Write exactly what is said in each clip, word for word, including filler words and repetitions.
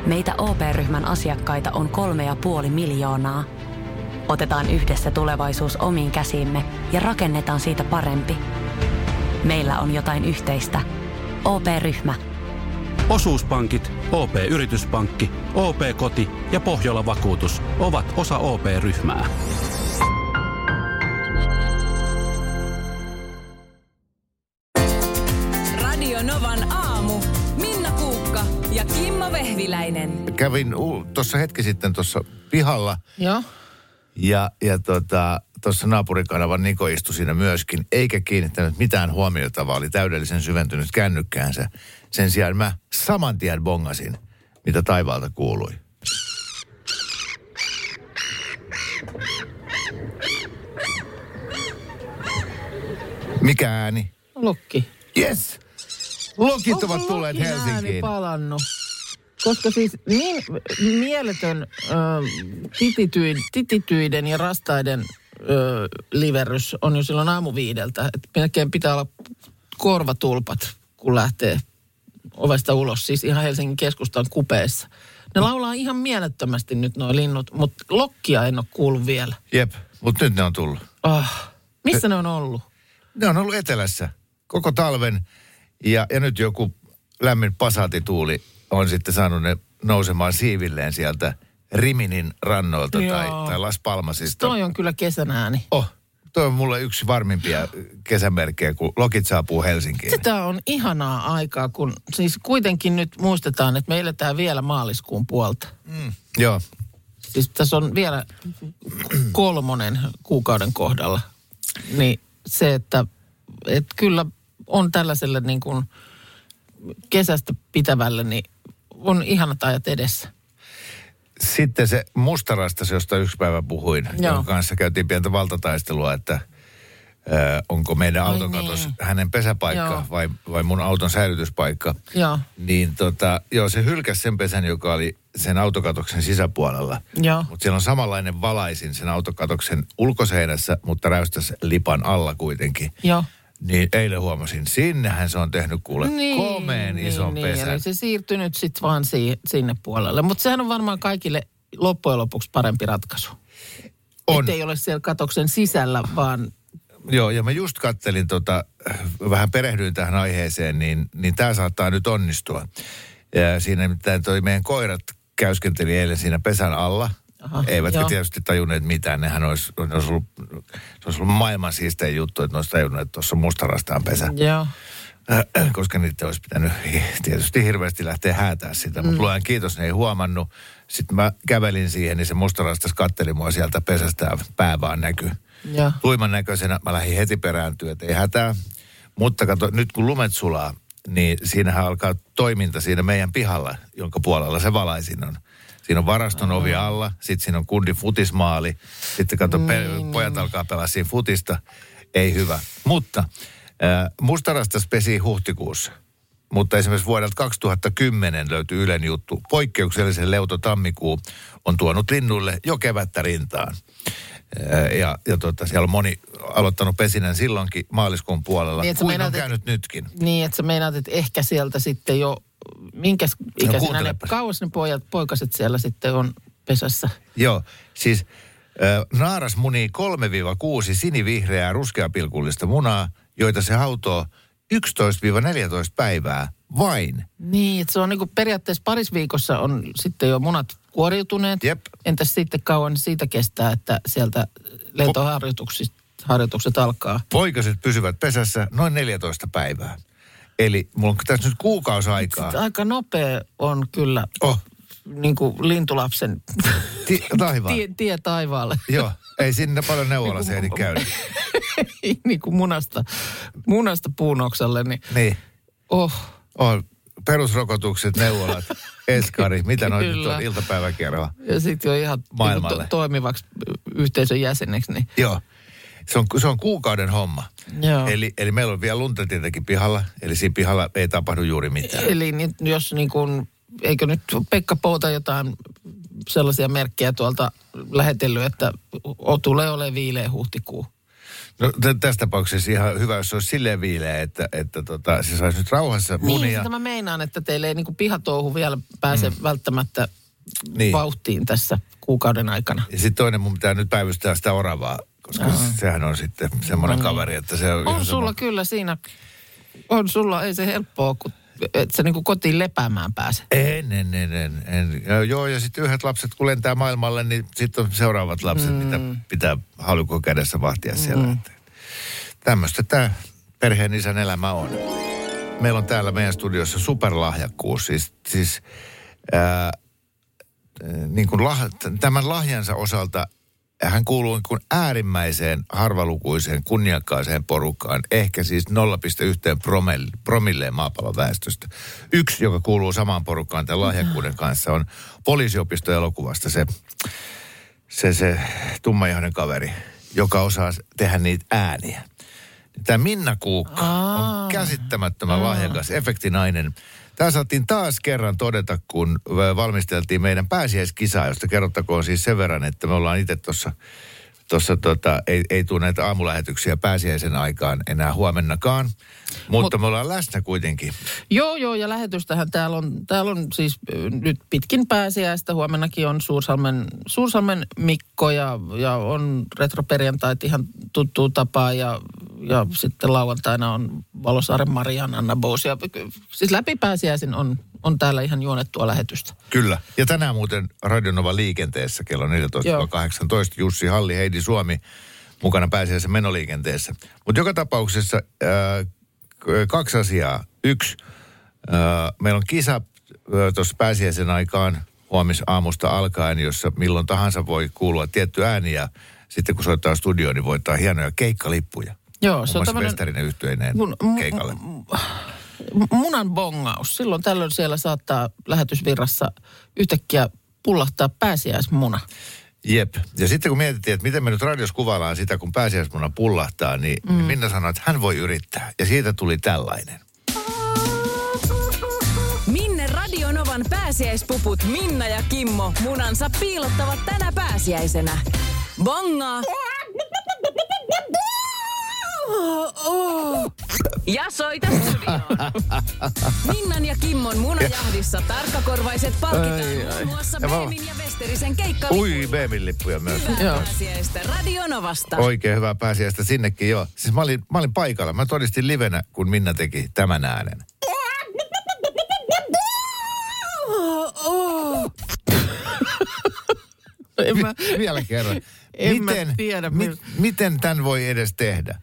Meitä O P-ryhmän asiakkaita on kolme ja puoli miljoonaa. Otetaan yhdessä tulevaisuus omiin käsiimme ja rakennetaan siitä parempi. Meillä on jotain yhteistä. O P-ryhmä. Osuuspankit, O P-yrityspankki, O P-koti ja Pohjola-vakuutus ovat osa O P-ryhmää. Radio Novan aamu. Minna Kuukka ja Kimmo Vehviläinen. Kävin uh, tuossa hetki sitten tuossa pihalla. Joo. Ja, ja tuossa tota, naapurikanavan Niko istui siinä myöskin, eikä kiinnittänyt mitään huomiota, vaan oli täydellisen syventynyt kännykkäänsä. Sen sijaan mä saman tien bongasin, mitä taivaalta kuului. Mikä ääni? Lokki. Yes! Lokit Onko ovat tulleet Lokin ääni Helsinkiin. palannut? Koska siis niin mieletön ö, titityid, titityiden ja rastaiden ö, liverrys on jo silloin aamuviideltä. Että melkein pitää olla korvatulpat, kun lähtee ovesta ulos. Siis ihan Helsingin keskustan kupeessa. Ne laulaa ihan mielettömästi nyt nuo linnut, mutta lokkia en ole kuullut vielä. Jep, mutta nyt ne on tullut. Ah, missä ne on ollut? Ne on ollut etelässä koko talven ja, ja nyt joku lämmin pasaatituuli on sitten saanut ne nousemaan siivilleen sieltä Riminin rannoilta tai, tai Las Palmasista. Toi on kyllä kesän ääni. Oh, toi on mulle yksi varmimpia kesämerkkejä, kun lokit saapuu Helsinkiin. Sitä on ihanaa aikaa, kun siis kuitenkin nyt muistetaan, että me eletään vielä maaliskuun puolta. Mm, joo. Siis tässä on vielä kolmonen kuukauden kohdalla. Niin se, että, että kyllä on tällaiselle niin kuin kesästä pitävälle, niin on ihanat ajat edessä. Sitten se mustarastas, josta yksi päivä puhuin, Joo. jonka kanssa käytiin pientä valtataistelua, että ö, onko meidän Ai autokatos niin. hänen pesäpaikka Joo. vai, vai mun auton säilytyspaikka. Joo. Niin tota, joo, se hylkäsi sen pesän, joka oli sen autokatoksen sisäpuolella. Joo. Mutta siellä on samanlainen valaisin sen autokatoksen ulkoseinässä, mutta räystäs lipan alla kuitenkin. Joo. Niin eilen huomasin, sinnehän se on tehnyt kuule niin, komeen ison niin, pesän. Eli se siirtyy nyt sitten vaan si- sinne puolelle. Mutta sehän on varmaan kaikille loppujen lopuksi parempi ratkaisu. On. Että ei ole siellä katoksen sisällä, vaan... Joo, ja mä just kattelin, tota, vähän perehdyin tähän aiheeseen, niin, niin tämä saattaa nyt onnistua. Ja siinä nimittäin toi meidän koirat käyskenteli eilen siinä pesän alla. Aha, Eivätkä joo. tietysti tajunneet mitään. Nehän olisi, ne olisi ollut, se olisi ollut maailman siistein juttu, että ne olisi tajunnut, että tuossa on mustarastaan pesä. Joo. Äh, koska niitä olisi pitänyt tietysti hirveästi lähteä häätää sitä. Mm. Mutta luojan kiitos, ne ei huomannut. Sitten mä kävelin siihen, niin se mustarastas katteli mua sieltä pesästä ja pää vaan näkyi. Joo. Tuiman näköisenä mä lähdin heti perääntyä, että ei hätää. Mutta kato, nyt kun lumet sulaa, niin siinähän alkaa toiminta siinä meidän pihalla, jonka puolella se valaisin on. Siinä on varaston ovi alla, sitten siinä on kundin futismaali. Sitten kato, niin, pe- niin. pojat alkaa pelaa siinä futista. Ei hyvä. Mutta äh, mustarastas pesi huhtikuussa. Mutta esimerkiksi vuodelta kaksituhattakymmenen löytyi Ylen juttu. Poikkeuksellisen leuto tammikuu on tuonut linnuille jo kevättä rintaan. Äh, ja ja tota, siellä on moni aloittanut pesinän silloinkin maaliskuun puolella. Niin, Kuin meinaat, on käynyt nytkin. Niin, että sä meinaat, että ehkä sieltä sitten jo... Minkäs ikäisenä ne, kuuntelepas. kauas ne pojat, poikaset siellä sitten on pesässä? Joo, siis äh, naaras munii kolme kuusi sinivihreää ruskeapilkullista munaa, joita se hautoo yksitoista neljätoista päivää vain. Niin, että se on niinku periaatteessa paris viikossa on sitten jo munat kuoriutuneet. Jep. Entäs sitten kauan siitä kestää, että sieltä lentoharjoitukset alkaa? Poikaset pysyvät pesässä noin neljätoista päivää. Eli mulla on tässä nyt kuukausi aikaa. Sitten aika nopea on kyllä Oh, niin kuin lintulapsen ti- taivaan. tie, tie taivaalle. Joo, ei sinne paljon neuvolassa ehdi käydä. niin kuin munasta, munasta puunoksalle, niin Niin, oh. on perusrokotukset, neuvolat, eskari, mitä noita nyt Kyllä. on iltapäiväkerhoa. Ja sitten jo ihan niin Maailmalle. to, toimivaksi yhteisön jäseneksi. Niin. Joo, se on, se on kuukauden homma. Joo. Eli, eli meillä on vielä lunta tietenkin pihalla, eli siinä pihalla ei tapahdu juuri mitään. Eli niin, jos niin kuin, eikö nyt Pekka Pouta jotain sellaisia merkkejä tuolta lähetellyt, että o, tulee olemaan viileä huhtikuu. No t- tässä tapauksessa ihan hyvä, jos se olisi silleen viileä, että, että tota, se saisi nyt rauhassa munia. Niin, sitä mä meinaan, että teille ei niinku pihatouhu vielä pääse mm. välttämättä niin. vauhtiin tässä kuukauden aikana. Ja sitten toinen, mun pitää nyt päivystää sitä oravaa, koska Aha. sehän on sitten semmoinen no niin. kaveri, että se on... On sulla sama... kyllä siinä, on sulla, ei se helppoa, kun että sä niinku kotiin lepäämään pääse. En, en, en, en, en. Joo, ja sitten yhdet lapset, kun lentää maailmalle, niin sitten on seuraavat lapset, mm. mitä pitää haluko kädessä vahtia siellä. Mm. Tämmöistä tämä perheen isän elämä on. Meillä on täällä meidän studiossa superlahjakkuus, siis, siis ää, niin kuin lah, tämän lahjansa osalta hän kuuluu niin kuin äärimmäiseen harvalukuiseen kunniakkaaseen porukkaan, ehkä siis nolla pilkku yksi promilleen maapallon väestöstä. Yksi, joka kuuluu samaan porukkaan tämän lahjakkuuden kanssa, on poliisiopistoelokuvasta se, se, se tummaihoinen kaveri, joka osaa tehdä niitä ääniä. Tämä Minna Kuukka on käsittämättömän lahjakas, efektinainen. Tämä saatiin taas kerran todeta, kun valmisteltiin meidän pääsiäiskisaa, josta kerrottakoon siis sen verran, että me ollaan itse tuossa, tuossa tota, ei, ei tule näitä aamulähetyksiä pääsiäisen aikaan enää huomennakaan, mutta Mut, me ollaan läsnä kuitenkin. Joo, joo, ja lähetystähän täällä on, täällä on siis nyt pitkin pääsiäistä, huomennakin on Suursalmen, Suursalmen Mikko ja, ja on retroperjantait ihan tuttuu tapaa ja Ja sitten lauantaina on Valosaaren Marian, Anna Boos. Ja siis läpi pääsiäisin on, on täällä ihan juonettua lähetystä. Kyllä. Ja tänään muuten Radionova liikenteessä kello neljätoista kahdeksantoista Jussi Halli, Heidi Suomi mukana pääsiäisen menoliikenteessä. Mutta joka tapauksessa äh, kaksi asiaa. Yksi, äh, meillä on kisa äh, tuossa pääsiäisen aikaan huomisaamusta alkaen, jossa milloin tahansa voi kuulua tietty ääni ja sitten kun soittaa studioon, niin voittaa hienoja keikkalippuja. Joo, se on tämmöinen Westerinen yhtyeineen keikalle. Munan bongaus. Silloin tällöin siellä saattaa lähetysvirrassa yhtäkkiä pullahtaa pääsiäismuna. Jep. Ja sitten kun mietittiin, että miten me nyt radios kuvaillaan sitä, kun pääsiäismuna pullahtaa, niin mm. Minna sanoi, että hän voi yrittää. Ja siitä tuli tällainen. Minne Radionovan pääsiäispuput Minna ja Kimmo munansa piilottavat tänä pääsiäisenä? Bongaa! Oh, oh. Ja soita studioon. Minnan ja Kimmon munajahdissa tarkkakorvaiset palkitaan muun muassa Beemin ja Westerisen keikkalippuja. Ui, Beemin lippuja myös. Hyvää pääsiäistä Radionovasta. Oikein hyvää pääsiäistä sinnekin, joo. Siis mä olin, mä olin paikalla. Mä todistin livenä, kun Minna teki tämän äänen. Oh, oh. en mä, Vielä kerran. En miten, mä tiedä. Mi, miten tämän voi edes tehdä?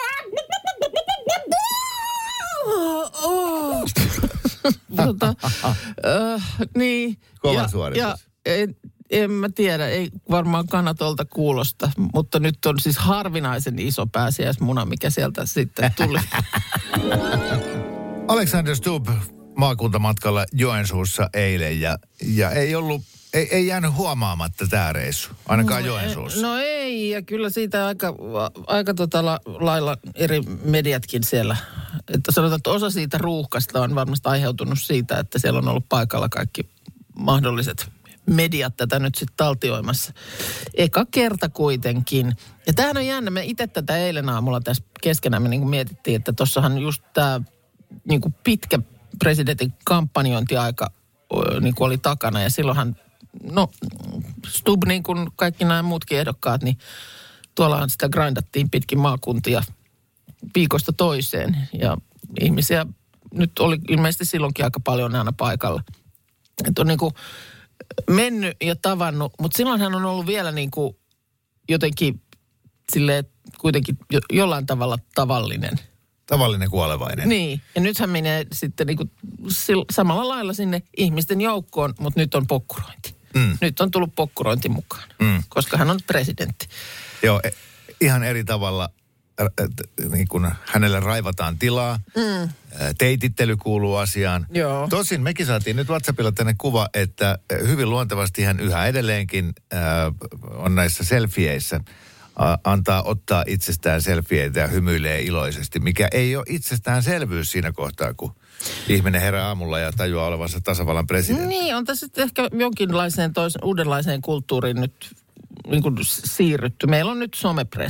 Oh, oh. tota, uh, niin. Kova ja, suoritus. Ja, en, en mä tiedä, ei varmaan kannatolta kuulosta, mutta nyt on siis harvinaisen iso pääsiäismuna, mikä sieltä sitten tuli. Alexander Stubb maakuntamatkalla Joensuussa eilen ja, ja ei ollut, ei, ei jäänyt huomaamatta tämä reissu, ainakaan no, Joensuussa. No ei, ja kyllä siitä aika, aika tota la, lailla eri mediatkin siellä, että sanotaan, että osa siitä ruuhkasta on varmasti aiheutunut siitä, että siellä on ollut paikalla kaikki mahdolliset mediat tätä nyt sitten taltioimassa. Eka kerta kuitenkin. Ja tämähän on jännä, me itse tätä eilen aamulla tässä keskenään me niin kuin mietittiin, että tossahan just tämä niin kuin pitkä presidentin kampanjointiaika niin kuin oli takana ja silloinhan, no Stubb niin kuin kaikki nämä muutkin ehdokkaat, niin tuollahan sitä grindattiin pitkin maakuntia viikosta toiseen ja ihmisiä nyt oli ilmeisesti silloinkin aika paljon aina paikalla. Että on niin kuin mennyt ja tavannut, mutta silloin hän on ollut vielä niin kuin jotenkin silleen kuitenkin jo, jollain tavalla tavallinen. Tavallinen kuolevainen. Niin, ja nyt hän menee sitten niin kuin samalla lailla sinne ihmisten joukkoon, mutta nyt on pokkurointi. Mm. Nyt on tullut pokkurointi mukaan, mm. koska hän on presidentti. Joo, ihan eri tavalla niin kuin hänelle raivataan tilaa. Mm. Teitittely kuuluu asiaan. Joo. Tosin mekin saatiin nyt WhatsAppilla tänne kuva, että hyvin luontevasti hän yhä edelleenkin äh, on näissä selfieissä. Äh, antaa ottaa itsestään selfieitä ja hymyilee iloisesti, mikä ei ole itsestäänselvyys siinä kohtaa, kun ihminen herää aamulla ja tajuaa olevansa tasavallan presidentti. Niin, on tässä ehkä jonkinlaiseen toisen, uudenlaiseen kulttuuriin nyt niin kuin siirrytty. Meillä on nyt somepressa.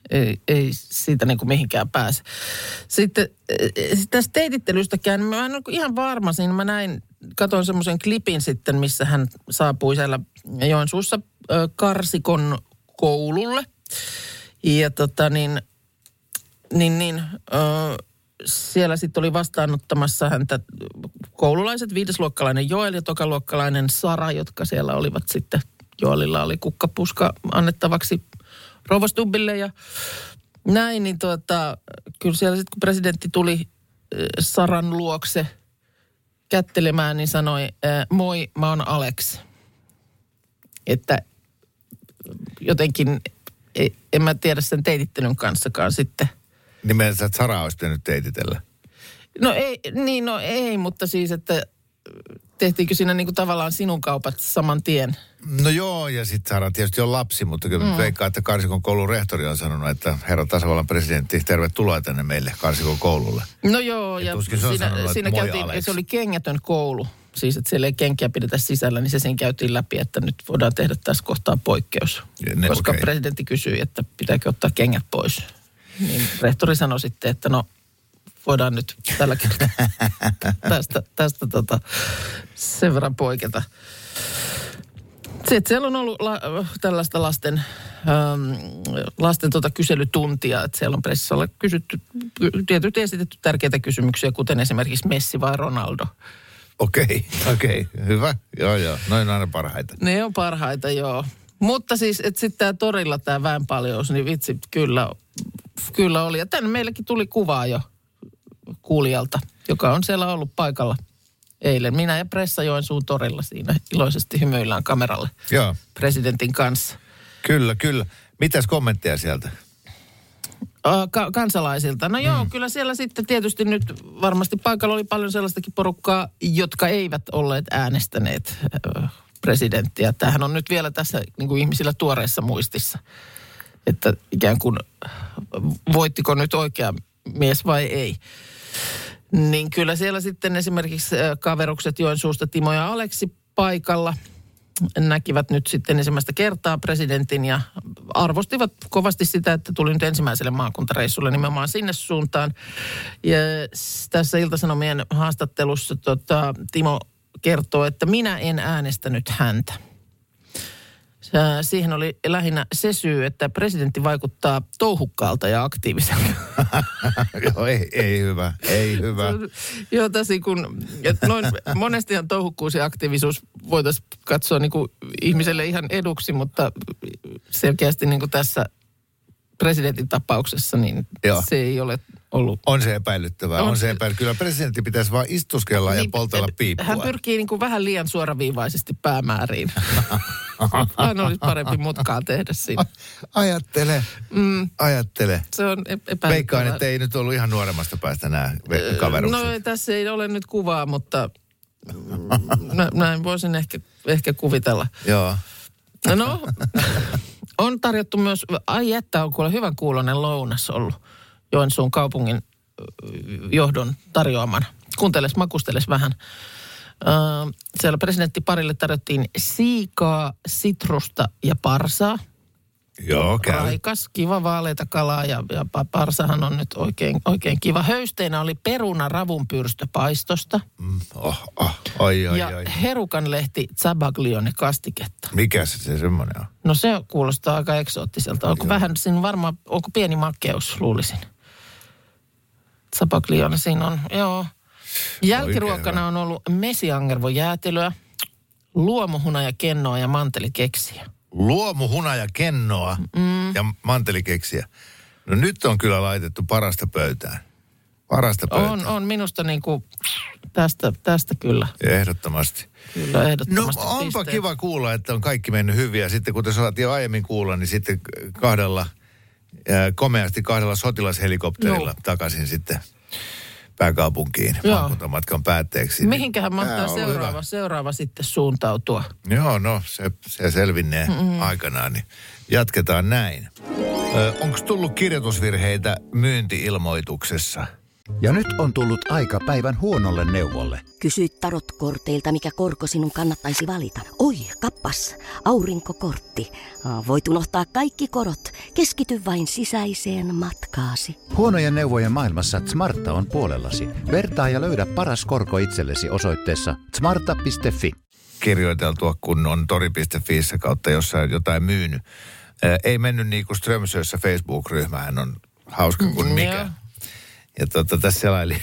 Ei, ei siitä niin kuin mihinkään pääse. Sitten tästä teitittelystäkään, mä en ole ihan varma siinä. Mä näin, katsoin semmoisen klipin sitten, missä hän saapui siellä Joensuussa Karsikon koululle. Ja tota niin, niin, niin ö, siellä sitten oli vastaanottamassa häntä koululaiset, viidesluokkalainen Joel ja tokaluokkalainen Sara, jotka siellä olivat sitten. Joelilla oli kukkapuska annettavaksi rouva Stubbille ja näin, niin tuota, kyllä siellä sitten kun presidentti tuli Saran luokse kättelemään, niin sanoi, moi, mä oon Alex. Että jotenkin, en mä tiedä sen teitittelyn kanssakaan sitten. Nimensä, että Sara olisi tehnyt teititellä. No ei, niin no ei, mutta siis, että tehtiinkö siinä niinku tavallaan sinun kaupat saman tien? No joo, ja sitten Sara tietysti on lapsi, mutta kyllä mm. veikkaa, että Karsikon koulun rehtori on sanonut, että herra tasavallan presidentti, tervetuloa tänne meille Karsikon koululle. No joo, ja, ja siinä, sanonut, siinä käytiin, se oli kengätön koulu. Siis, että siellä ei kenkiä pidetä sisällä, niin se siinä käytiin läpi, että nyt voidaan tehdä tässä kohtaa poikkeus. Ne, koska okay. presidentti kysyi, että pitääkö ottaa kengät pois. Niin rehtori sanoi sitten, että no voidaan nyt tällä kertaa tästä, tästä tota, sen verran poiketa. Sitten siellä on ollut la, tällaista lasten, ähm, lasten tota kyselytuntia, että siellä on pressalla kysytty, tietysti esitetty tärkeitä kysymyksiä, kuten esimerkiksi Messi vai Ronaldo. Okei, okei, okay, hyvä. Joo, joo, noin aina parhaita. Ne on parhaita, joo. Mutta siis, että sitten tämä torilla tämä väenpaljous, niin vitsi, kyllä, kyllä oli. Ja tänne meilläkin tuli kuvaa jo kuulijalta, joka on siellä ollut paikalla eilen. Minä ja Pressa Joensuun torilla siinä iloisesti hymyillään kameralle. Joo. Presidentin kanssa. Kyllä, kyllä. Mitäs kommentteja sieltä? Ka- kansalaisilta. No joo, mm. kyllä siellä sitten tietysti nyt varmasti paikalla oli paljon sellaistakin porukkaa, jotka eivät olleet äänestäneet äh, presidenttiä. Tämähän on nyt vielä tässä niin kuin ihmisillä tuoreessa muistissa, että ikään kuin voittiko nyt oikea mies vai ei. Niin kyllä siellä sitten esimerkiksi kaverukset Joensuusta Timo ja Aleksi paikalla näkivät nyt sitten ensimmäistä kertaa presidentin ja arvostivat kovasti sitä, että tuli nyt ensimmäiselle maakuntareissulle nimenomaan sinne suuntaan. Ja tässä Ilta-Sanomien haastattelussa tota, Timo kertoo, että minä en äänestänyt häntä. Siihen oli lähinnä se syy, että presidentti vaikuttaa touhukkaalta ja aktiiviselta. Joo, ei, ei hyvä, ei hyvä. Joo, tässä kun, noin monestihan touhukkuus ja aktiivisuus voitaisiin katsoa niin kuin ihmiselle ihan eduksi, mutta selkeästi niin kuin tässä presidentin tapauksessa, niin Joo. se ei ole ollut. On se epäilyttävää, on, on se epäilyttävää. Kyllä presidentti pitäisi vaan istuskella niin, ja poltella piippua. Hän pyrkii niin kuin vähän liian suoraviivaisesti päämääriin. Hän olisi parempi mutkaa tehdä siinä. Ajattele, mm. ajattele. Se on epäilyttävää. Veikkaan, että ei nyt ollut ihan nuoremmasta päästä nämä kaverukset. No tässä ei ole nyt kuvaa, mutta näin voisin ehkä, ehkä kuvitella. Joo. No, on tarjottu myös, ai että on kuule hyvän kuuloinen lounas ollut Joensuun kaupungin johdon tarjoamana. Kuunteles, makusteles vähän. Uh, siellä presidenttiparille tarjottiin siikaa, sitrusta ja parsaa. Joo, käy. Raikas, kiva vaaleita kalaa ja, ja parsahan on nyt oikein, oikein kiva. Höysteinä oli peruna ravunpyrstöpaistosta. Mm, oh, oh, ai, ai, ja ai. herukanlehti zabaglione kastiketta. Mikä se, se semmoinen on? No se kuulostaa aika eksoottiselta. Onko Joo. vähän siinä varmaan, onko pieni makeus, luulisin. Zabaglione siinä on, joo. Jälkiruokana on ollut mesiangervo jäätelöä, luomuhunaja kennoa ja mantelikeksiä. Luomuhunaja kennoa mm. ja mantelikeksiä. No nyt on kyllä laitettu parasta pöytään. Parasta pöytään. On, on minusta niin kuin tästä, tästä kyllä. Ehdottomasti. Kyllä, ehdottomasti. No onpa pisteet. Kiva kuulla, että on kaikki mennyt hyvin. Ja sitten kuten saatiin jo aiemmin kuulla, niin sitten kahdella, äh, komeasti kahdella sotilashelikopterilla no. takaisin sitten pääkaupunkiin maakuntamatkan päätteeksi. Mihinkähän mahtaa seuraava, seuraava sitten suuntautua? Joo, no se, se selvinnee mm-hmm. aikanaan, niin jatketaan näin. Onko tullut kirjoitusvirheitä myynti-ilmoituksessa? Ja nyt on tullut aika päivän huonolle neuvolle. Kysy tarotkorteilta, mikä korko sinun kannattaisi valita. Oi, kappas, aurinkokortti. Voit unohtaa kaikki korot. Keskity vain sisäiseen matkaasi. Huonojen neuvojen maailmassa Smarta on puolellasi. Vertaa ja löydä paras korko itsellesi osoitteessa smarta piste fi. Kirjoiteltua, kun on tori piste fiissä kautta jossain jotain myynyt. Ää, ei mennyt niin kuin Strömsössä Facebook-ryhmähän on hauska kuin mikä. Mm, ja tota, tässä selailin,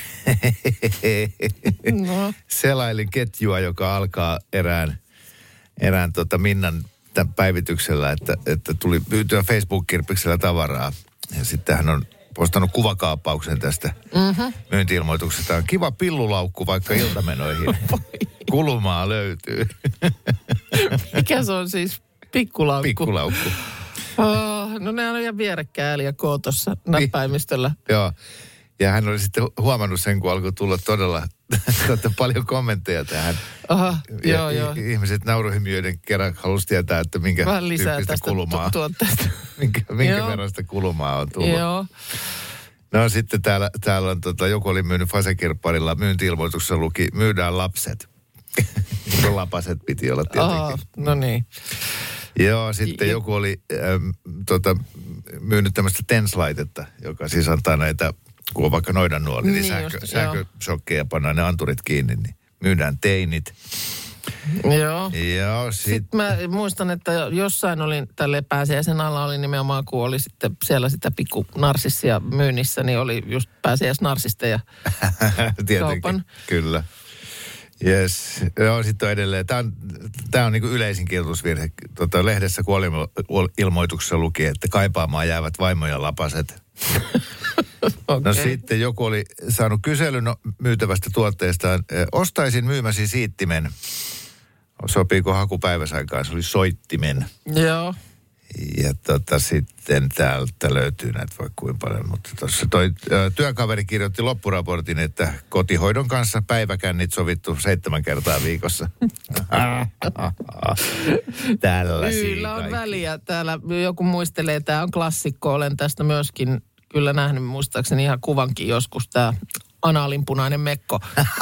no. selailin ketjua, joka alkaa erään, erään tota Minnan tämän päivityksellä, että, että tuli myytyä Facebook-kirpiksellä tavaraa. Ja sitten hän on postannut kuvakaappauksen tästä mm-hmm. myynti-ilmoituksesta. On kiva pillulaukku vaikka iltamenoihin. Kulumaa löytyy. Mikä se on siis? Pikkulaukku? Pikkulaukku. Oh, no ne on ihan vierekkäin L ja K tuossa näppäimistöllä. Joo. Ja hän oli sitten huomannut sen, kun alkoi tulla todella paljon kommentteja tähän. Aha, ja joo, joo. Ihmiset nauruhymyiden kerran halusi tietää, että minkä vähän lisää tyyppistä tästä kulumaa. Tu- tuotteesta. minkä minkä verran sitä kulumaa on tullut. Joo. No sitten täällä, täällä on, tota, joku oli myynyt Fasekirpparilla, myynti-ilmoituksessa luki, myydään lapset. Lapaset piti olla tietenkin. Oh, no niin. Joo, sitten ja, joku oli ähm, tota, myynyt tämmöistä TENS-laitetta, joka siis antaa näitä, kun on vaikka noidannuoli, niin, niin sähkö, sähköshokkeja pannaan ne anturit kiinni, niin myydään teinit. Joo. Joo, sit... Sitten mä muistan, että jossain olin tälle pääsiäisen alla oli nimenomaan, kun oli sitten siellä sitä pikku narsissia myynnissä, niin oli just pääsiäisnarsisteja kaupan. Kyllä. Jes, joo, sitten on edelleen. Tämä on, tämä on niin kuin yleisin kirjoitusvirhe. Tota, lehdessä kuolinilmoituksessa luki, että kaipaamaan jäävät vaimo ja lapaset. Okay. No sitten joku oli saanut kyselyn myytävästä tuotteestaan. Ostaisin myymäsi siittimen. Sopiiko haku päiväsaikaan? Se oli soittimen. Joo. Ja tota, sitten täältä löytyy näitä voi kuinka paljon, mutta tuossa toi ä, työkaveri kirjoitti loppuraportin, että kotihoidon kanssa päiväkännit sovittu seitsemän kertaa viikossa. Tällaisia Kyllä on kaikki. väliä. Täällä joku muistelee, tämä on klassikko. Olen tästä myöskin kyllä nähnyt muistaakseni ihan kuvankin joskus, tämä anaalinpunainen mekko.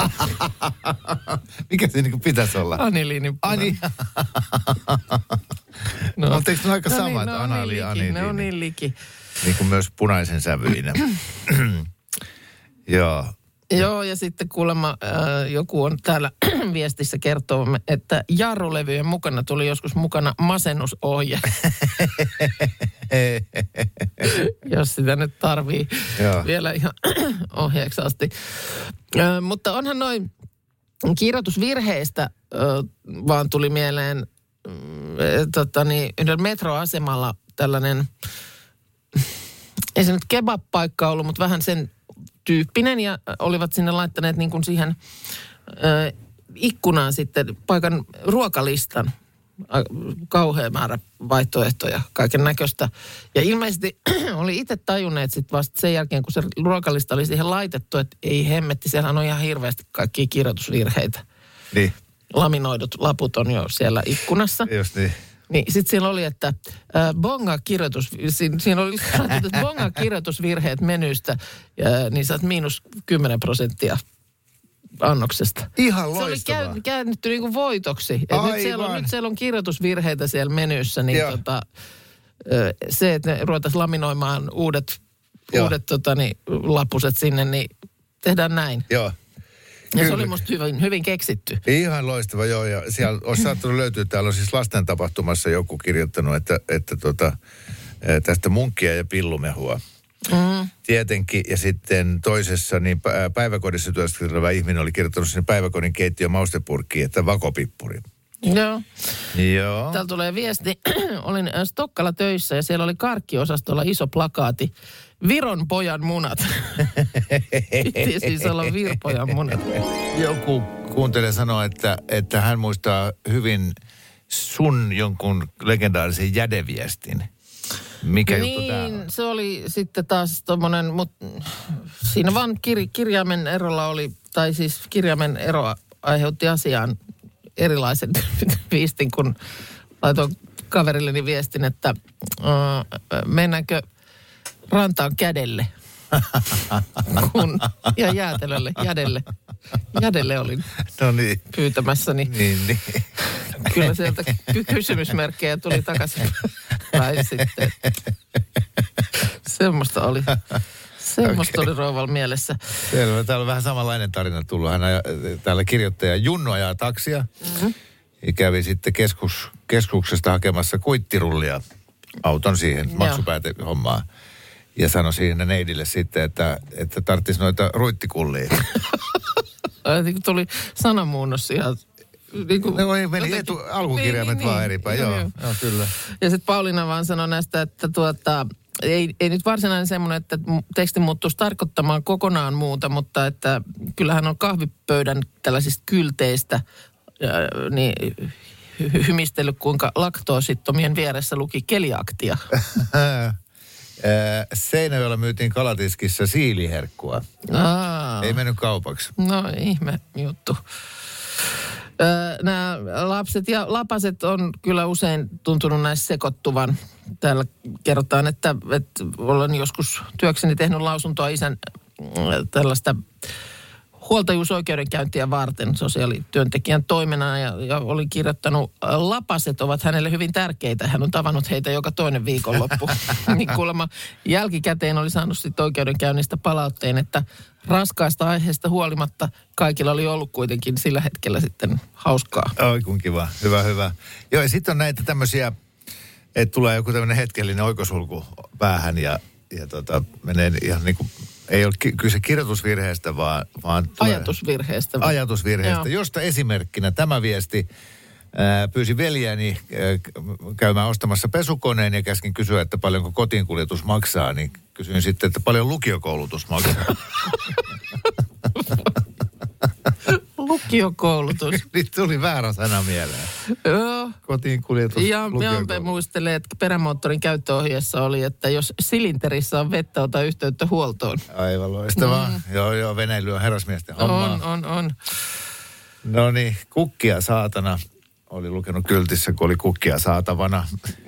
Mikä se niin kuin pitäisi olla? Aniliinipunainen. Ani. No, no, eikö ne aika no samat, niin, anaali ja aniliini? aniliini? Ne on niin liki. Niin kuin myös punaisen sävyinen. Joo. Joo, ja sitten kuulemma äh, joku on täällä viestissä kertoo, että jarrulevyjen mukana tuli joskus mukana masennusohje. Jos sitä nyt tarvii Joo. vielä ihan ohjeeksi asti. Äh, mutta onhan noin kirjoitusvirheistä äh, vaan tuli mieleen äh, tota niin, yhdellä metroasemalla tällainen, ei se nyt kebab-paikka ollut, mutta vähän sen tyyppinen ja olivat sinne laittaneet niin kuin siihen ö, ikkunaan sitten paikan ruokalistan. Kauhea määrä vaihtoehtoja, kaiken näköistä. Ja ilmeisesti oli itse tajunneet sitten vasta sen jälkeen, kun se ruokalista oli siihen laitettu, että ei hemmetti, siellähän on ihan hirveästi kaikkia kirjoitusvirheitä. Niin. Laminoidut laput on jo siellä ikkunassa. Just niin. Niin, sitten siellä oli, että äh, bonga kirjoitus, siinä, siinä oli laitettu, että bonga kirjoitusvirheet menystä, ja, niin saat miinus kymmenen prosenttia annoksesta. Ihan loistavaa. Se oli käy, käännetty niin kuin voitoksi. Et nyt, siellä on, nyt siellä on kirjoitusvirheitä siellä menyssä, niin tota, se, että ne ruvetaan laminoimaan uudet, uudet tota, niin, lapuset sinne, niin tehdään näin. Joo. Ja Kyllä. se oli musta hyvin, hyvin keksitty. Ihan loistava, joo. Ja siellä olisi saattanut löytyä, täällä on siis lasten tapahtumassa joku kirjoittanut, että, että tota, tästä munkkia ja pillumehua. Mm. Tietenkin. Ja sitten toisessa niin päiväkodissa työskentelevä ihminen oli kirjoittanut sinne päiväkodin keittiön maustepurkkiin, että vakopippuri. Joo. Joo. Täällä tulee viesti. Olin Stokkalla töissä ja siellä oli karkkiosastolla iso plakaati. Viron pojan munat. Piti siis olla Virpojan munat. Joku kuuntelee sanoa, että, että hän muistaa hyvin sun jonkun legendaarisen jädeviestin. Mikä niin, juttu tää on? Se oli sitten taas tommonen, mutta siinä vaan kir, kirjaimen erolla oli, tai siis kirjaimen ero aiheutti asiaan erilaisen viestin, kun laitoin kaverilleni viestin, että äh, mennäänkö rantaan kädelle. kun ja Jäätelölle, Jädelle. Jädelle olin no niin. pyytämässä, niin, niin, niin. kyllä sieltä ky- kysymysmerkkejä tuli takaisin päin sitten. Semmoista oli. Semmoista okay. oli rouvalla mielessä. Selvä. Täällä on vähän samanlainen tarina tullut. Hän aja, täällä kirjoittaja Junnu ajaa taksia. Mm-hmm. Ja kävi sitten keskus, keskuksesta hakemassa kuittirullia auton siihen maksupäätehommaan. Ja sanoi siinä neidille sitten, että, että tarvitsisi noita ruittikullia. Tuli sanamuunnos ihan... Niin kuin, no ei, meni etu, alkukirjaimet niin, vaan eri päin, joo, joo. joo, kyllä. Ja sitten Pauliina vaan sanoi näistä, että tuota, ei, ei nyt varsinainen semmoinen, että teksti muuttuisi tarkoittamaan kokonaan muuta, mutta että kyllähän on kahvipöydän tällaisista kylteistä ja, niin hy- hymistellyt, kuinka laktoosittomien vieressä luki keliaktia. Seinäjoella myytiin kalatiskissa siiliherkkua. Aa. Ei mennyt kaupaksi. No ihme juttu. Nämä lapset ja lapaset on kyllä usein tuntunut näissä sekoittuvan. Täällä kerrotaan, että, että olen joskus työkseni tehnyt lausuntoa isän tällaista huoltajuusoikeudenkäyntiä varten sosiaalityöntekijän toimena ja, ja olin kirjoittanut, lapaset ovat hänelle hyvin tärkeitä. Hän on tavannut heitä joka toinen viikonloppu. Niin kuulemma jälkikäteen oli saanut sitten oikeudenkäynnistä palautteen, että raskaasta aiheesta huolimatta kaikilla oli ollut kuitenkin sillä hetkellä sitten hauskaa. Oi kun kiva, hyvä, hyvä. Joo ja sitten on näitä tämmöisiä, että tulee joku tämmöinen hetkellinen oikosulku päähän ja, ja tota, menee ihan niin kuin... Ei ole kyse kirjoitusvirheestä, vaan... vaan ajatusvirheestä. Ajatusvirheestä, Joo. josta esimerkkinä tämä viesti ää, pyysi veljääni ää, käymään ostamassa pesukoneen ja käskin kysyä, että paljonko kotiinkuljetus maksaa, niin kysyin sitten, että paljon lukiokoulutus maksaa. Lukiokoulutus. Nyt tuli väärä sana mieleen. Joo. Kotiinkuljetus, ja Jampe muistelee, että perämoottorin käyttöohjeessa oli, että jos silinterissä on vettä, ota yhteyttä huoltoon. Aivan loistavaa. Mm. Joo, joo, veneily on herrasmiesten hommaa. On, on, on. No niin, kukkia saatana. Oli lukenut kyltissä, kun oli kukkia saatavana.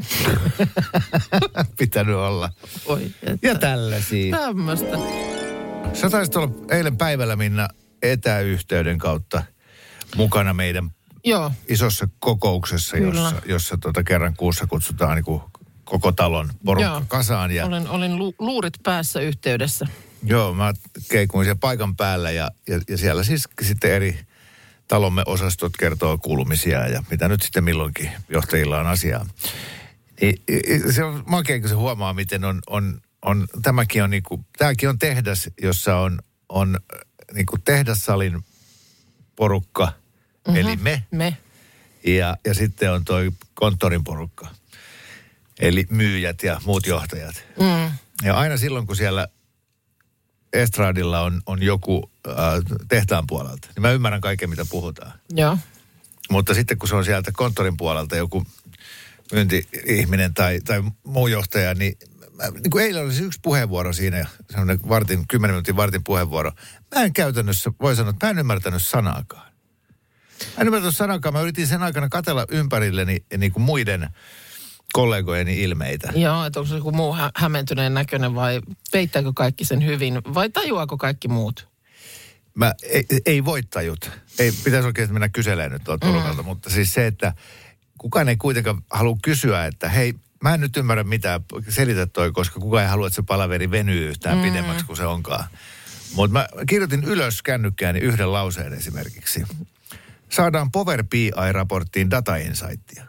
Pitänyt olla. Oi, että. Ja tällaisia. Tämmöistä. Sä taisit olla eilen päivällä, Minna, etäyhteyden kautta mukana meidän Joo. isossa kokouksessa, Kyllä. jossa, jossa tota kerran kuussa kutsutaan niin kuin koko talon porukka Joo. kasaan. Ja... Olin, olin lu- luurit päässä yhteydessä. Joo, mä keikuin siellä paikan päällä ja, ja, ja siellä siis sitten eri talomme osastot kertoo kuulumisia ja mitä nyt sitten milloinkin johtajilla on asiaa. I, i, se on makea, kun se huomaa, miten on, on, on tämäkin on niinku, tämäkin on tehdas, jossa on, on niinku tehdassalin porukka, mm-hmm. eli me. Me. Ja, ja sitten on toi konttorin porukka, eli myyjät ja muut johtajat. Mm. Ja aina silloin, kun siellä estradilla on, on joku äh, tehtaan puolelta, niin mä ymmärrän kaiken, mitä puhutaan. Joo. Mutta sitten, kun se on sieltä konttorin puolelta joku myynti-ihminen tai, tai muu johtaja, niin, mä, niin kuin eilen oli yksi puheenvuoro siinä, semmoinen vartin, kymmenen minuutin vartin puheenvuoro. Mä en käytännössä, voi sanoa, että mä en ymmärtänyt sanaakaan. Mä en ymmärtänyt sanaakaan. Mä yritin sen aikana katsella ympärilleni niin kuin muiden kollegojeni ilmeitä. Joo, että onko se joku muu hä- hämmentyneen näköinen vai peittääkö kaikki sen hyvin vai tajuaako kaikki muut? Mä, ei, ei voi tajuta. Ei pitäisi oikeasti mennä kyselemään nyt tuolta porukalta, mm. mutta siis se, että kukaan ei kuitenkaan halua kysyä, että hei, mä en nyt ymmärrä mitään, selitä toi, koska kukaan ei halua, että se palaveri venyy yhtään mm. pidemmäksi kuin se onkaan. Mutta mä kirjoitin ylös kännykkääni yhden lauseen esimerkiksi. Saadaan Power B I-raporttiin data insightia.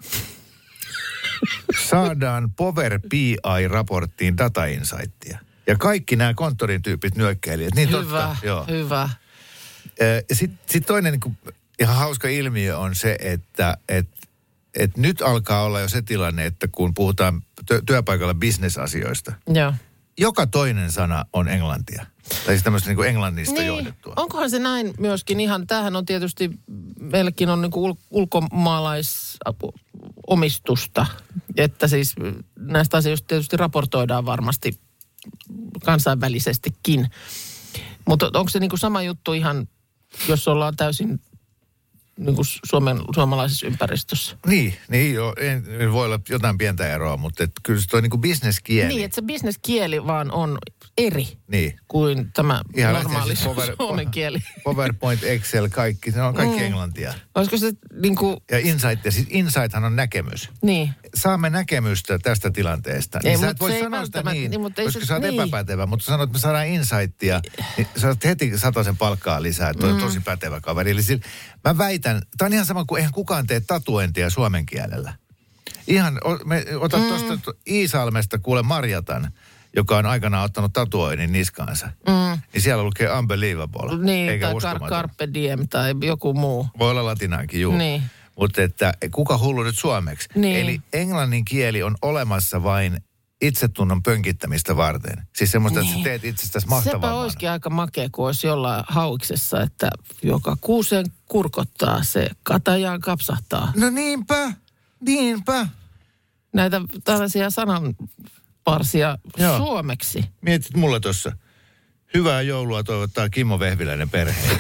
Saadaan Power B I-raporttiin data insightia. Ja kaikki nämä konttorin tyypit nyökkäilijät. Niin hyvä, totta, joo. hyvä. Sitten sit toinen niin kuin, ihan hauska ilmiö on se, että et, et nyt alkaa olla jo se tilanne, että kun puhutaan työ, työpaikalla bisnesasioista, Joo. joka toinen sana on englantia. Tai siis tämmöistä niin kuin englannista niin, johdettua. Onkohan se näin myöskin ihan, tämähän on tietysti, meilläkin on niin kuin ul- ulkomaalaisomistusta, että siis näistä asioista tietysti raportoidaan varmasti kansainvälisestikin. Mutta onko se niin kuin sama juttu ihan, jos ollaan täysin niin kuin Suomen, suomalaisessa ympäristössä. Niin, niin jo, en, voi olla jotain pientä eroa, mutta et kyllä se toi niin kuin bisneskieli. Niin, että se bisneskieli vaan on eri niin. kuin tämä ihan normaali siis power, suomen kieli. PowerPoint, Excel, kaikki, ne on kaikki mm. englantia. Olisiko se niin kuin... Ja insight, ja siis insighthan on näkemys. Niin. Saamme näkemystä tästä tilanteesta. Ei, Niin sä et voi sanoa sitä niin, niin koska se, sä oot niin. epäpätevä, mutta sanoit, että me saadaan insightia, niin sä oot heti sataisen palkkaa lisää, että toi on mm. tosi pätevä kaveri. Eli sillä, mä väitän, tää on ihan sama kuin eihän kukaan tee tatuointia suomen kielellä. Ihan, me, ota mm. tuosta Iisalmesta kuule Marjatan, joka on aikanaan ottanut tatuoinnin niskaansa. Mm. Niin siellä lukee unbelievable, niin, eikä tai uskomaton. Carpe diem tai joku muu. Voi olla latinaakin, juu. Niin. Mutta että kuka hullu nyt suomeksi? Niin. Eli englannin kieli on olemassa vain itsetunnon pönkittämistä varten. Siis semmoista, niin. että sä teet itsestäsi mahtavamman. Sepä olisikin aika makea, kun olisi jollain hauiksessa, että joka kuuseen kurkottaa, se katajaan kapsahtaa. No niinpä, niinpä. Näitä tällaisia sananparsia Joo. suomeksi. Mietit mulle tuossa. Hyvää joulua toivottaa Kimmo Vehviläinen perheen.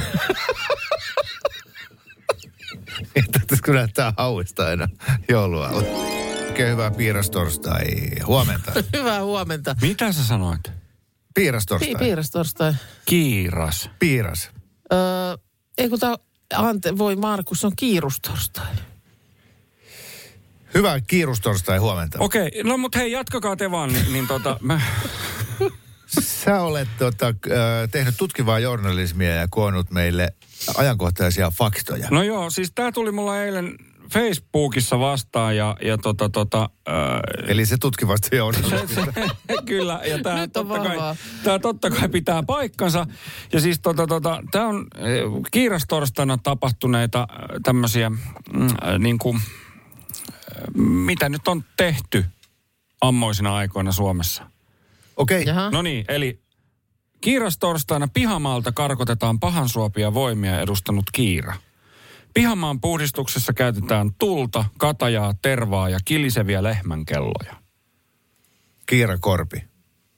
Täytyisikö näyttää hauista aina joulua? Oikein hyvää piirastorstai. Huomenta. Hyvää huomenta. Mitä sä sanoit? Piirastorstai. Pi- piirastorstai. Kiiras. Piiras. Öö, ei kun tää, ante, voi Markus, on kiirustorstai. Hyvää kiirustorstai, huomenta. Okei, okay, no mut hei, jatkakaa te vaan, niin, niin tota... Mä... Sä olet tota, äh, tehnyt tutkivaa journalismia ja koonnut meille ajankohtaisia faktoja. No joo, siis tää tuli mulla eilen Facebookissa vastaan ja, ja tota tota... Äh, Eli se tutkivasta journalismista. Kyllä, ja tää totta, kai, tää totta kai pitää paikkansa. Ja siis tota tota, tää on äh, kiirastorstaina tapahtuneita äh, tämmösiä äh, niinku... mitä nyt on tehty ammoisina aikoina Suomessa. Okei. Okay. No niin, eli kiirastorstaina pihamaalta karkotetaan pahansuopia voimia edustanut kiira. Pihamaan puhdistuksessa käytetään tulta, katajaa, tervaa ja kiliseviä lehmänkelloja. Kiirakorpi.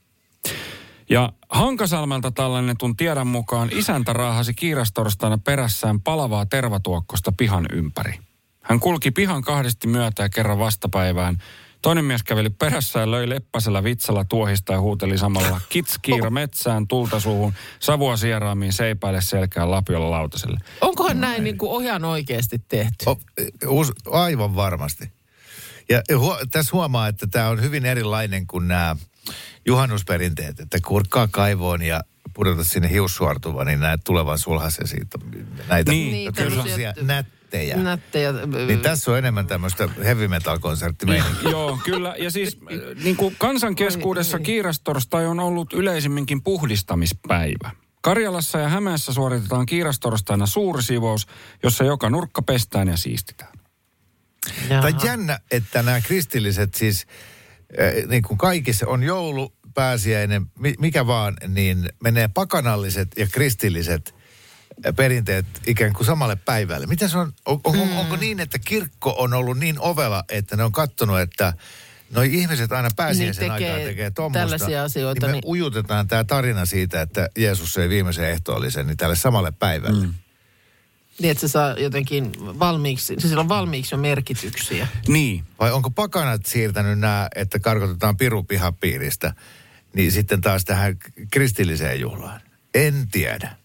Ja Hankasalmelta tallennetun tiedon mukaan isäntä raahasi kiirastorstaina perässään palavaa tervatuokkosta pihan ympäri. Hän kulki pihan kahdesti myötä ja kerran vastapäivään. Toinen mies käveli perässä ja löi leppäisellä vitsalla tuohista ja huuteli samalla kits kiira metsään, tulta suuhun, savua sieraamiin, seipäille selkään, lapiolla lautaselle. Onkohan näin niin kuin ihan oikeasti tehty? O, us, aivan varmasti. Ja hu, tässä huomaa, että tämä on hyvin erilainen kuin nämä juhannusperinteet, että kurkkaa kaivoon ja pudota sinne hiussuartuva, niin näet tulevan sulhasen siitä. Näitä niin, kyllä nättejä. Nättejä. Niin tässä on enemmän tämmöistä heavy metal -konserttimeininkiä. Joo, kyllä. Ja siis niin kuin kansan keskuudessa kiirastorstai on ollut yleisimminkin puhdistamispäivä. Karjalassa ja Hämeessä suoritetaan kiirastorstaina suursiivous, jossa joka nurkka pestään ja siistitään. Tai jännä, että nämä kristilliset siis, äh, niin kuin kaikissa on joulu, pääsiäinen, mikä vaan, niin menee pakanalliset ja kristilliset perinteet ikään kuin samalle päivälle. Miten se on, on, on mm. onko niin, että kirkko on ollut niin ovela, että ne on kattonut, että noi ihmiset aina pääsiäisen niin tekee aikaan tekee tuommoista. Tällaisia asioita. Niin me niin... ujutetaan tämä tarina siitä, että Jeesus söi viimeisen ehtoollisen, niin tälle samalle päivälle. Mm. Niin, että se saa jotenkin valmiiksi, siis sillä on valmiiksi jo merkityksiä. Niin. Vai onko pakanat siirtänyt nämä, että karkotetaan piru pihapiiristä, niin sitten taas tähän kristilliseen juhlaan? En tiedä.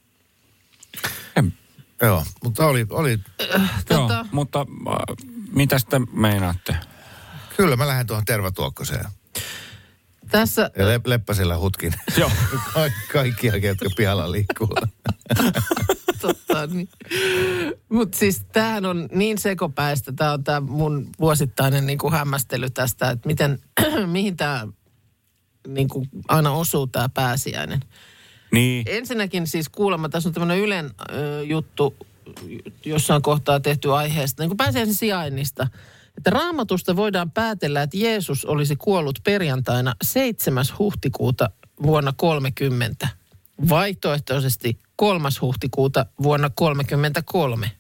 En. Joo, mutta oli... oli... Äh, tota... Joo, mutta äh, mitä te meinaatte? Kyllä, mä lähden tuohon tervatuokkoseen. Tässä... Ja le- leppäsellä hutkin. Joo. Ka- kaikki jälkeen, jotka pihalla liikkuu. Totta, niin. Mutta siis tämähän on niin sekopäistä. Tämä on tämä mun vuosittainen niin kuin hämmästely tästä, että miten, mihin tämä niin kuin aina osuu tämä pääsiäinen. Niin. Ensinnäkin siis kuulemma, tässä on tämmöinen Ylen ö, juttu, jossain kohtaa tehty aiheesta, niin kuin pääsiäisen sijainnista, että Raamatusta voidaan päätellä, että Jeesus olisi kuollut perjantaina seitsemäs huhtikuuta vuonna kolmekymmentä. Vaihtoehtoisesti kolmas huhtikuuta vuonna kolmekymmentäkolme.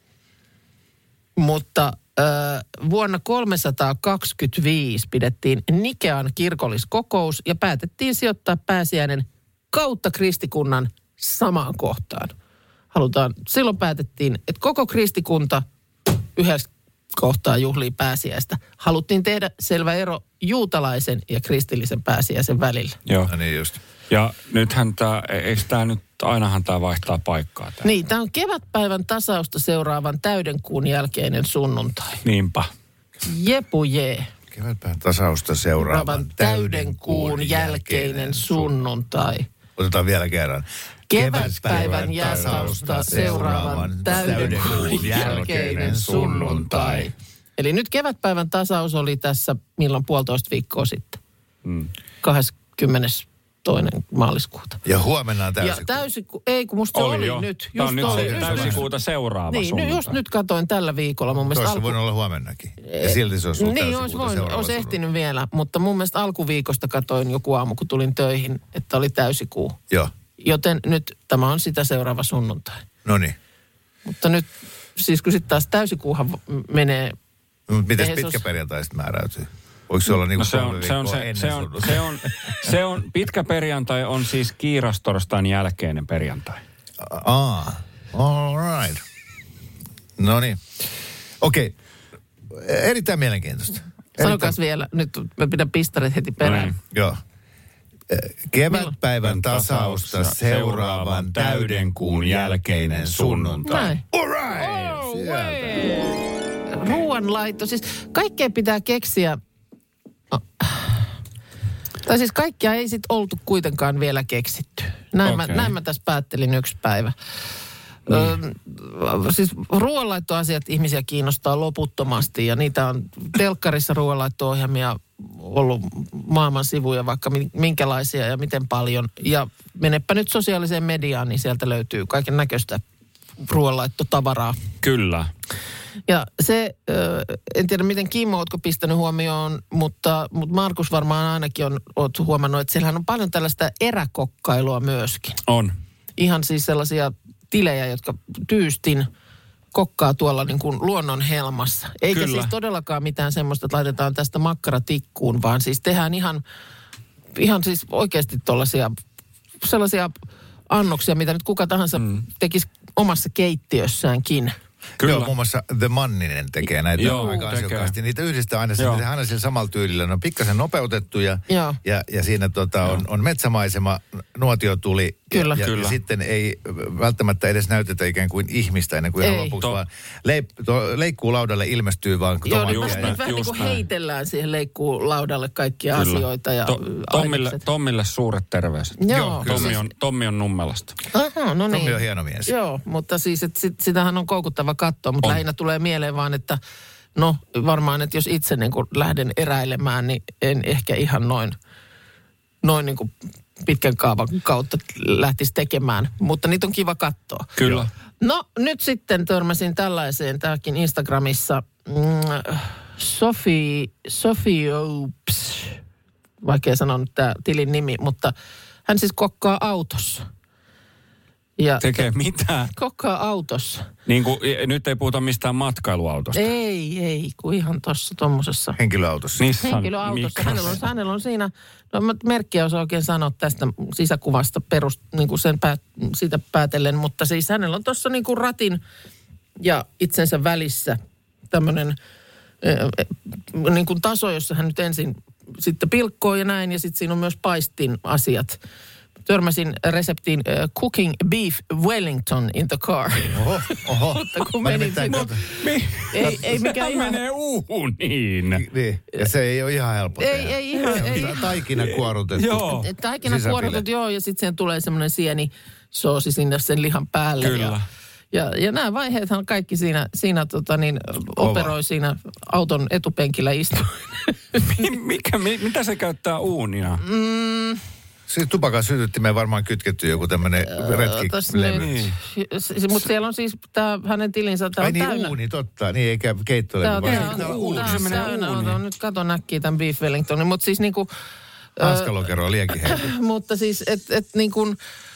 Mutta äh, vuonna kolmesataakaksikymmentäviisi pidettiin Nikean kirkolliskokous ja päätettiin sijoittaa pääsiäinen kautta kristikunnan samaan kohtaan. halutaan, silloin päätettiin, että koko kristikunta yhdessä kohtaa juhlii pääsiäistä. Haluttiin tehdä selvä ero juutalaisen ja kristillisen pääsiäisen välillä. Joo. No niin just. Ja nythän tämä, eikö tämä nyt, ainahan tämä vaihtaa paikkaa. Tää. Niin, tämä on kevätpäivän tasausta seuraavan täydenkuun jälkeinen sunnuntai. Niinpä. Jepu jee. Kevätpäivän tasausta seuraavan täydenkuun jälkeinen sunnuntai. Otetaan vielä kerran. Kevätpäivän tasausta seuraavan täydenkuun jälkeinen sunnuntai. Eli nyt kevätpäivän tasaus oli tässä milloin puolitoista viikkoa sitten. Mm. kahdeskymmenestoinen maaliskuuta. Ja huomenna on täysikuu. Ja täysikuu, ei kun musta oli, oli nyt. Tämä on nyt oli, se täysikuuta seuraava niin, sunnuntai. Just nyt katoin tällä viikolla. Mun mielestä Toissa alku... voinut olla huomennakin. Ja silti se olisi ollut niin, täysikuuta olisi, seuraava olisi sunnuntai. ehtinyt vielä, mutta mun mielestä alkuviikosta katoin joku aamu, kun tulin töihin, että oli täysikuu. Joo. Joten nyt tämä on sitä seuraava sunnuntai. No niin. Mutta nyt, siis kun sitten taas täysikuuhan menee... Mutta mitäs pitkä perjantai sitten määräytyy? Voiko se olla niin kuin no se on, se on, se, se, on, se, on, se on, pitkä perjantai on siis kiirastorstain jälkeinen perjantai. Ah, all right. No niin. Okei. Okay. Erittäin mielenkiintoista. Sanokas vielä, nyt mä pidän pistareet heti perään. No niin. Joo. Kevätpäivän tasausta seuraavan täydenkuun jälkeinen sunnuntai. Näin. All right. Oh, ruoanlaitto. Siis kaikkea pitää keksiä. Oh. Tai siis kaikkia ei sit oltu kuitenkaan vielä keksitty. Näin, okay. mä, näin mä tässä päättelin yksi päivä. Mm. Ö, siis ruoanlaittoasiat ihmisiä kiinnostaa loputtomasti ja niitä on telkkarissa ruoanlaitto-ohjelmia ollut maailman sivuja vaikka minkälaisia ja miten paljon. Ja menepä nyt sosiaaliseen mediaan, niin sieltä löytyy kaiken näköistä ruoanlaittotavaraa. Kyllä. Ja se, en tiedä miten Kimmo, ootko pistänyt huomioon, mutta, mutta Markus varmaan ainakin on, oot huomannut, että siellähän on paljon tällaista eräkokkailua myöskin. On. Ihan siis sellaisia tilejä, jotka tyystin kokkaa tuolla niin kuin luonnon helmassa. Eikä Kyllä. siis todellakaan mitään semmoista, että laitetaan tästä makkaratikkuun, vaan siis tehdään ihan, ihan siis oikeasti tuollaisia sellaisia annoksia, mitä nyt kuka tahansa mm. tekisi omassa keittiössäänkin. Kyllä. Joo, muun muassa The Manninen tekee näitä Joo, aika tekee. asiakkaasti. Niitä yhdistää aina, niitä aina sillä samalla tyylillä. Ne on pikkasen nopeutettuja ja, ja, ja siinä tota, on, on metsämaisema, nuotiotuli. Kyllä. Ja, Kyllä. ja sitten ei välttämättä edes näytetä ikään kuin ihmistä ennen kuin ihan Ei. lopuksi, To- vaan leip, to, leikkuulaudalle ilmestyy vaan Joo, tomaattia. niin just vähän, näin, vähän niin just kuin näin. heitellään siihen leikkuulaudalle kaikkia Kyllä. asioita ja To- Tommille, ainekset. Tommille suuret terveiset. Joo, Tommi siis- on, Tommi on Nummelasta. Aha, no niin. Tommi on hieno mies. Joo, mutta siis et sit, sitähän on koukuttava katsoa, mutta On. lähinnä tulee mieleen vaan, että no varmaan, että jos itse niin kuin lähden eräilemään, niin en ehkä ihan noin, noin niin kuin pitkän kaavan kautta lähtisi tekemään, mutta niitä on kiva katsoa. Kyllä. No nyt sitten törmäsin tällaiseen, tämäkin Instagramissa, mm, Sophie, Sophie Oops, vaikea sanoa nyt tämä tilin nimi, mutta hän siis kokkaa autossa. Ja Tekee mitä? kokkaa autossa. Niin kuin, nyt ei puhuta mistään matkailuautosta. Ei, ei, kun ihan tuossa tuommoisessa Henkilöautossa. Nissan henkilöautossa. Micrassa. Hänellä on, hänellä on siinä, no mä merkkiä osaa oikein sanoa tästä sisäkuvasta perust, niin kuin sen päät, sitä päätellen, mutta siis hänellä on tuossa niin kuin ratin ja itsensä välissä tämmöinen niin kuin taso, jossa hän nyt ensin sitten pilkkoo ja näin, ja sitten siinä on myös paistin asiat. Törmäsin reseptiin uh, cooking beef Wellington in the car. Oho, oho. Mutta kun Mä menin nimittäin sinne- katson- Mi- Ei, ei mikään Sehän ihan... menee uuniin. Niin, ja se ei ole ihan helppo Ei, tehdä. ei ihan... Ei, Taikina kuorutettu. Joo. taikina Sisäfile. kuoritut, joo, ja sitten siihen tulee semmoinen sieni soosi sinne sen lihan päälle. Kyllä. Ja, ja, ja nämä vaiheethan kaikki siinä, siinä tota niin, operoi siinä auton etupenkillä istuen. Mikä, mi, mitä se käyttää uunina? Mm, Siis tupakan sytyttimeen varmaan kytketty joku tämmöinen retkilevy. Niin. Mutta siellä on siis tämä hänen tilinsä, tämä Ai on niin täynnä. uuni, totta. Niin, eikä Tämä keittolevy. on, vaan tämä se- on, uuni. tämä Se on menee täynnä. uuniin. On, nyt katon näkkiä tämän Beef Wellingtonin, mutta siis niinku... Hanskalokero on liekin heitetty. Mutta siis, että et niin kuin,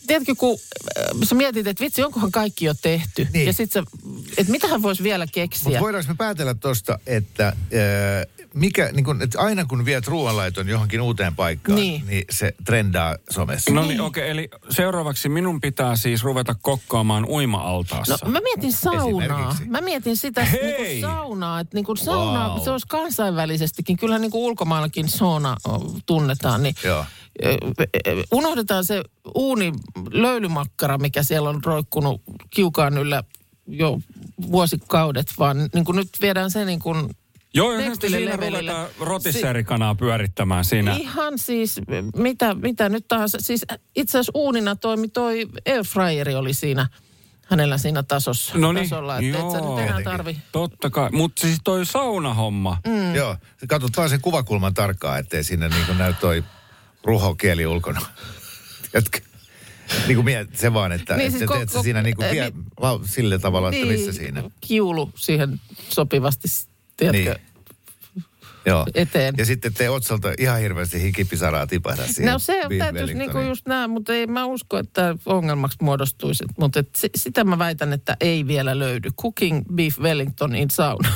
tiedätkö, kun äh, sä mietit, että vitsi, onkohan kaikki jo tehty. Niin. Ja sit sä, että mitähän voisi vielä keksiä. Mutta voidaanko me päätellä tuosta, että... Äh, Mikä, niin kun, että aina kun viet ruoanlaiton johonkin uuteen paikkaan, niin, niin se trendaa somessa. No niin, okei. Okay, eli seuraavaksi minun pitää siis ruveta kokkaamaan uima-altaassa. No mä mietin saunaa. Mä mietin sitä niin kuin saunaa. Että niin kuin sauna, wow. Se olisi kansainvälisestikin. Kyllähän niin kuin ulkomaillakin sauna tunnetaan. Niin joo. Unohdetaan se uuni löylymakkara, mikä siellä on roikkunut kiukaan yllä jo vuosikaudet. Vaan niin kuin nyt viedään se niin kuin... Joo, ja siinä ruvetaan rotisseerikanaa pyörittämään siinä. Ihan siis, mitä, mitä nyt tahansa. Siis itse asiassa uunina toimi toi airfryeri oli siinä, hänellä siinä tasossa. No niin, tasolla, että joo. Et sä nyt enää tarvi. Totta kai, mutta siis toi saunahomma. Mm. Joo, katsot vaan sen kuvakulman tarkkaan, ettei siinä niin kuin näy toi ruhokieli ulkona. Tiedätkö? Niin kuin miet, se vaan, että niin, et, siis teet ko- sä siinä niin kuin vie, niin, la, sillä tavalla, että niin, missä siinä. Kiulu siihen sopivasti, tiedätkö, niin. Joo. Eteen. Ja sitten te otsalta ihan hirveästi hikipisaraa tipahda siihen. No se täytyisi niinku just näin, mutta ei mä usko, että ongelmaksi muodostuisi. Mutta et s- sitä mä väitän, että ei vielä löydy. Cooking beef Wellington in sauna.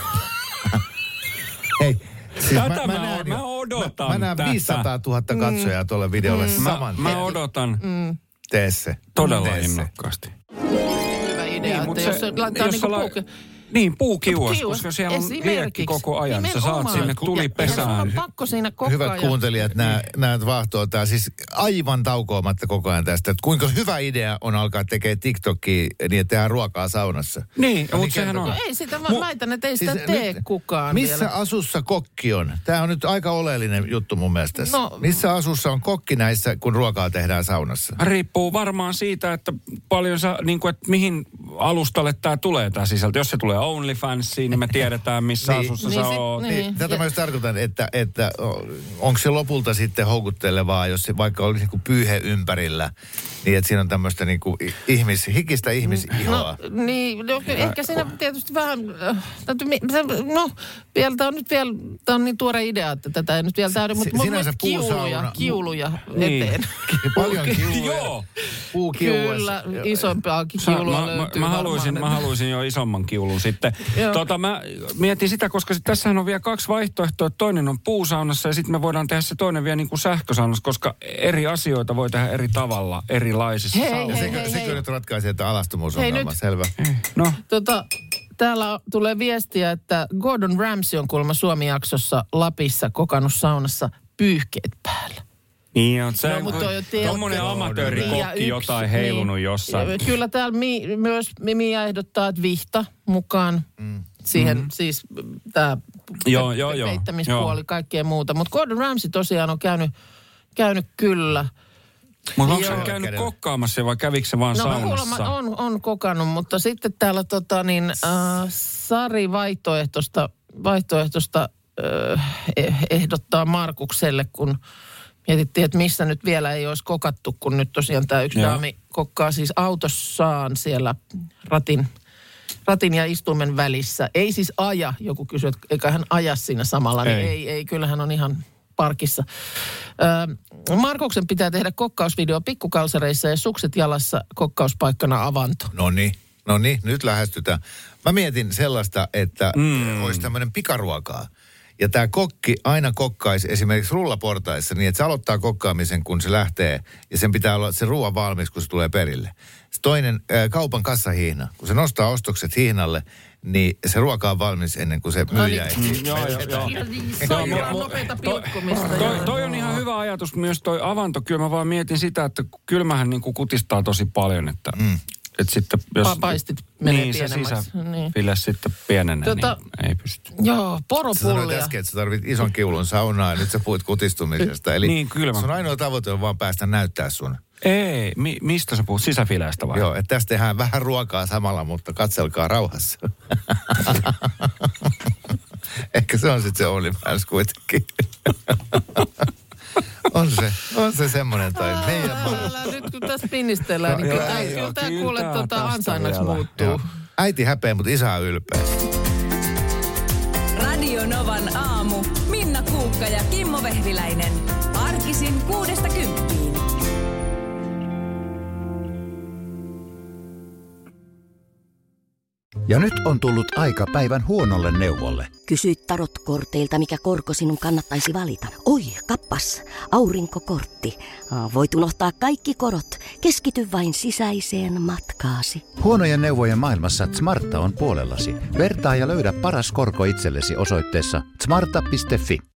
Hei. Siis tätä mä, mä, näen, mä odotan Mä, mä näen tätä. viisisataatuhatta katsojaa mm. tuolle videolle mm. saman Mä, mä odotan. Mm. Tee se. Todella Tee innokkaasti. Hyvä idea, niin, että jos se laittaa jos niinku la... puukin. Niin, puukiuas, koska siellä on liekki koko ajan. Sä saat sinne tulipesään. On pakko siinä koko Hyvät ajan. kuuntelijat, nämä, nämä vahtoo tää siis aivan taukoamatta koko ajan tästä. Että kuinka hyvä idea on alkaa tekemään TikTokia niin, että tehdään ruokaa saunassa. Niin, mutta sehän on. No ei sitä, mä väitän, että ei sitä siis, tee nyt, kukaan missä vielä. asussa kokki on? Tämä on nyt aika oleellinen juttu mun mielestä. No, missä asussa on kokki näissä, kun ruokaa tehdään saunassa? Riippuu varmaan siitä, että paljon sä, niin kuin, että mihin alustalle tämä tulee tämä sisältö. Jos se tulee OnlyFansiin, niin me tiedetään, missä niin, asussa niin sä sit, oot. niin. Niin, tätä mä just tarkoitan, että, että onko se lopulta sitten houkuttelevaa, jos se vaikka olisi niin kuin pyyhe ympärillä, niin että siinä on tämmöistä niin kuin ihmis, hikistä ihmisihoa. No niin, no, ehkä siinä tietysti vähän, täytyy, no vielä, tämä on nyt vielä, tämä on niin tuore idea, että tätä ei nyt vielä täydy, mutta mun mielestä kiuluja, kiuluja niin. eteen. Paljon kiuluja. Joo. Puukiuluja. Kyllä, isompaakin kiulua mä, löytyy. mä, mä, haluaisin, mä haluaisin jo isomman kiulun sitten. Tota, mä mietin sitä, koska sit tässähän on vielä kaksi vaihtoehtoa. Että toinen on puusaunassa ja sitten me voidaan tehdä se toinen vielä niin kuin sähkösaunassa, koska eri asioita voi tehdä eri tavalla erilaisissa hei, saunoissa. hei, Se, hei, se hei. kyllä nyt ratkaisee, että alastomuus on ongelma, selvä. No. Tota, täällä tulee viestiä, että Gordon Ramsay on kuulemma Suomi-jaksossa Lapissa kokannut saunassa pyyhkeet päällä. Niin on se, No, mutta toi on tommonen amatöörikokki jotain heilunut niin, jossain. Kyllä täällä mi, myös Mimia ehdottaa, että vihta mukaan mm. siihen, mm. siis tämä joo, joo, joo, peittämispuoli, kaikkea muuta. Mutta Gordon Ramsay tosiaan on käynyt, käynyt kyllä. Mutta onko hän käynyt kädellä kokkaamassa vai kävikö se vaan no, saunassa? No on, on kokannut, mutta sitten täällä tota niin, äh, Sari vaihtoehtoista, vaihtoehtoista äh, ehdottaa Markukselle, kun mietittiin, että missä nyt vielä ei olisi kokattu, kun nyt tosiaan tämä yksi Joo. daami kokkaa siis autossaan siellä ratin, ratin ja istuimen välissä. Ei siis aja, joku kysyy, että eikä hän aja siinä samalla, ei. niin ei, ei, kyllä hän on ihan parkissa. Ö, Markuksen pitää tehdä kokkausvideo pikkukalsareissa ja sukset jalassa kokkauspaikkana avanto. No niin, no niin, nyt lähestytään. Mä mietin sellaista, että mm. olisi tämmöinen pikaruokaa. Ja tämä kokki aina kokkaisi esimerkiksi rullaportaissa niin, että se aloittaa kokkaamisen, kun se lähtee. Ja sen pitää olla se ruoan valmis, kun se tulee perille. Se toinen ää, kaupan kassahihna. Kun se nostaa ostokset hihnalle, niin se ruoka on valmis ennen kuin se myyjä no niin. Joo, joo, joo. Se on nopeita pilkkumista. Toi, toi on ihan hyvä ajatus myös toi avanto. Kyllä mä vaan mietin sitä, että kylmähän niin kuin kutistaa tosi paljon, että... Mm. Että sitten jos... Paistit menee niin, pienemmäksi. Se sisäfile niin. sitten pienenee, tota, niin ei pysty. Joo, poropullia. Sä sanoit äsken, että sä tarvit ison kiulun saunaa ja nyt sä puhuit kutistumisesta. Eli niin, kylmä. sun ainoa tavoite on vaan päästä näyttää sun. Ei, mi, mistä sä puhut? Sisäfileestä vai? Joo, että tästä tehdään vähän ruokaa samalla, mutta katselkaa rauhassa. Ehkä se on sitten se OnlyFans kuitenkin. On se, on se semmoinen tai meidän maa. Nyt kun tässä pinnistellään, niin kyllä tämä, kyllä tämä kuule tuota, ansainnaksi muuttuu. Joo. Äiti häpeä, mutta isä on ylpeä. Radio Novan aamu. Minna Kuukka ja Kimmo Vehviläinen. Arkisin kuudesta kymppiin. Ja nyt on tullut aika päivän huonolle neuvolle. Kysy tarotkorteilta, mikä korko sinun kannattaisi valita. Oi, kappas, aurinkokortti. Voit unohtaa kaikki korot. Keskity vain sisäiseen matkaasi. Huonojen neuvojen maailmassa Smarta on puolellasi. Vertaa ja löydä paras korko itsellesi osoitteessa smarta piste fi.